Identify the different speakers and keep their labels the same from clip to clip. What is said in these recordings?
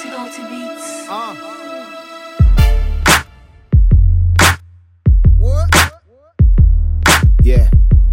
Speaker 1: Naughty Beats.
Speaker 2: What?
Speaker 3: Yeah.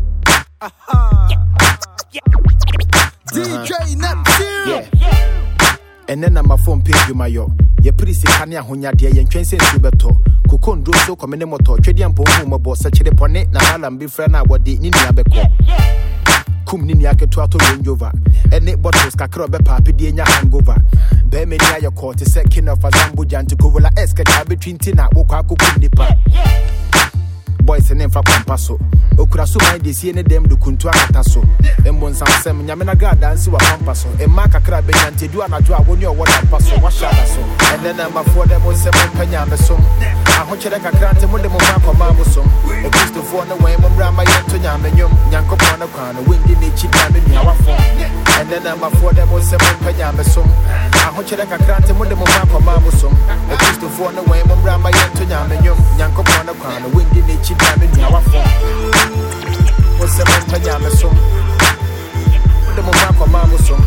Speaker 2: DJ Neptune.
Speaker 3: Yeah. And then my phone page you my yo. Ye pretty sick hanya hunya de ye ntwen sense beto. Kokondo so komene moto twedi ampo hu mo bo sa chire pone na malam bi frɛ na wode ni nia beko. Kum ni nia keto ato Range Rover. Ene bottles kakra be papi de nya hangover. Be me nia your court is king of Azambo Janti Kovola eske ka between tina wo kwa kokum nipa. Boys and fa pampaso okura so mind dey see ne dem do kuntu akata so embon samsem nyame na ga dance wa pampaso e ma kakra be nyante du anajo a woni o wona paso wa shada so and then number 4 dem on se panya me so aho chere kakra ante mo dem ma ko ma mo so e kristo fo no wen mo bra ma yento nyame nyom nyankopon na kwa no wendi ne chi da me nua wafo and then number 4 dem on se panya me so aho chere kakra ante mo dem ma ko ma mo so e kristo fo no wen mo bra ma yento nyame nyom nyankopon na kwa no wendi ne chi Diamond Yawafo was 7 Payamasom. The Mobako Mamusom.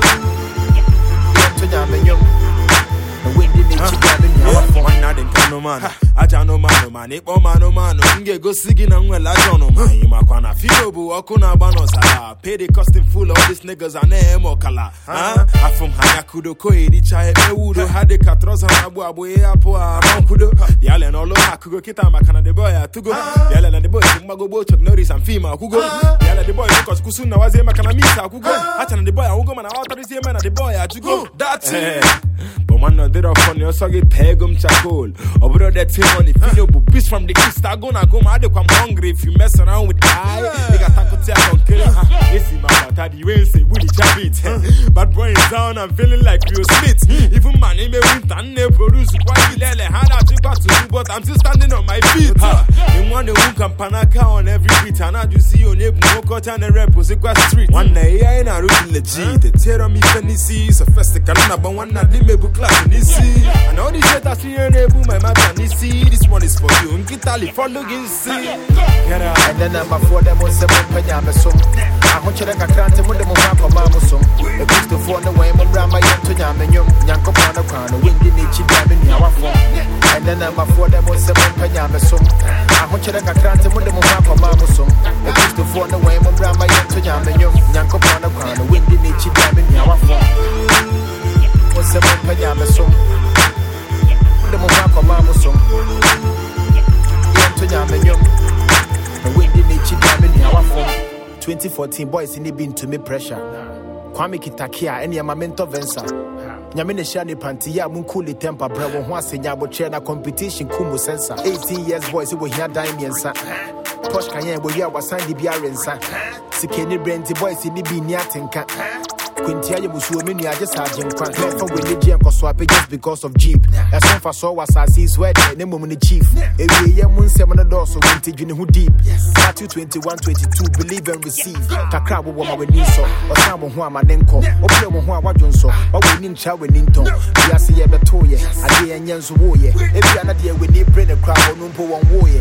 Speaker 3: Yam, the windy nature Diamond Yawafo.
Speaker 4: One night in Kanoman. I don't know man, it oh man, Inge go singing and well, I don't know man. Makwana Filobu, Okuna Banos, pay the costume full of these niggas and Nemo Kala. I from Hayakudo Koi, the child, Udo had the Catros and Abu Apoa, Monkudo, the Allen all over Kugo Kita, Makana the boy, Tugo, the Allen and the boy, Mago Boat, Norris and Fima, Kugo, the Allen the boy, because Kusuna was a Makanamisa, Kugo, Hatan the boy, Ugo, and out of the man, the boy, Tugo, that's it. But man, no, they're off on your soggy Pegum Chacol, over that. If you know beast from the east, I'm gonna go mad. I'm hungry if you mess around with I. They got taco on kill. This is my daddy. You ain't say Willie Chabit. But boy is down. I'm feeling like Will Smith. Even my name is Winton. They produce quite lele. Had a trip to do, but I'm still standing on my feet. They want the one campanaka on every beat. And I do see your neighbor no cut and the rep was a street. One day I ain't a root legit. They tear me Tennessee. So first the canna, but one night they may be class in this. And all these shit I see your neighbor, my man, this. This one is for you. Nkitali follow you see. Get out.
Speaker 3: And then number 4 dem on 7 Payamasom. Aho chere kakra ante mo dem ma ko ma musom. E kristo fo no wen mo bra ma yento nyame nyom. Nyankopon na kwa no wendi ne chi da me nua wafo. And then number 4 dem on 7 Payamasom. Aho chere kakra ante mo dem ma ko ma musom. E kristo fo no wen mo bra ma yento nyame nyom. Nyankopon na kwa no wendi ne chi da me nua wafo. Mo 7 Payamasom. The Mobako Mamusom. Yam to Yamenyum. And when did they chip Yamini our form? 2014 boys in the bin to me pressure. Kwame Kitakia, any amamento vensa. Yamine Shani Pantia, Munkuli Temper, Bravo, Huasenya, Bochena competition, Kumu Sensa. 18 years boys who were here dying, Posh Kayen, where you was Sandy Biarensa. Sikeni Brenti boys in the bin Yatinka. Quintia Musuomini, I just had Jim Crank for religion and swap just because of Jeep. As soon as I saw was I see sweat, and the moment chief. Every year, moon 7 doors, so vintage in who deep. Matthew 21:22, believe and receive. Takrabo woman with Niso, or someone who am a Nenko, or someone who am a Jonso, or we need chow with Ninton. We are see a betoye, a day and Yans warrior. If you are not here, we need brain a crowd or Numpo one warrior.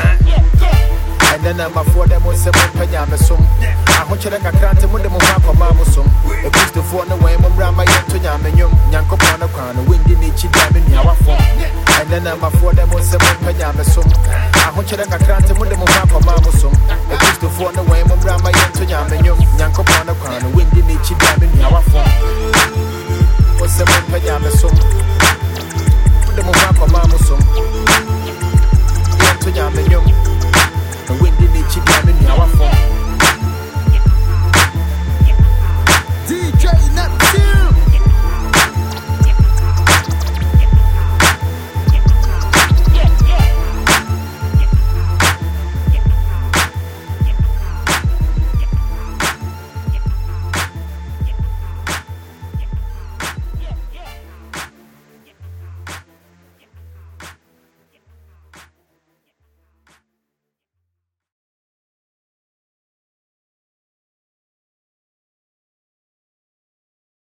Speaker 3: And then number 4 dem on 7 Payamasom. Aho chere kakra ante mo dem ma ko ma musom. E kristo fo no wen mo bra ma yento nyame nyom. Nyankopon na kwa no wendi ne chi da me nua wafo. And then number 4 dem on 7 Payamasom. Aho chere kakra ante mo dem ma ko ma musom. E kristo fo no wen mo bra ma yento nyame nyom. Nyankopon na kwa no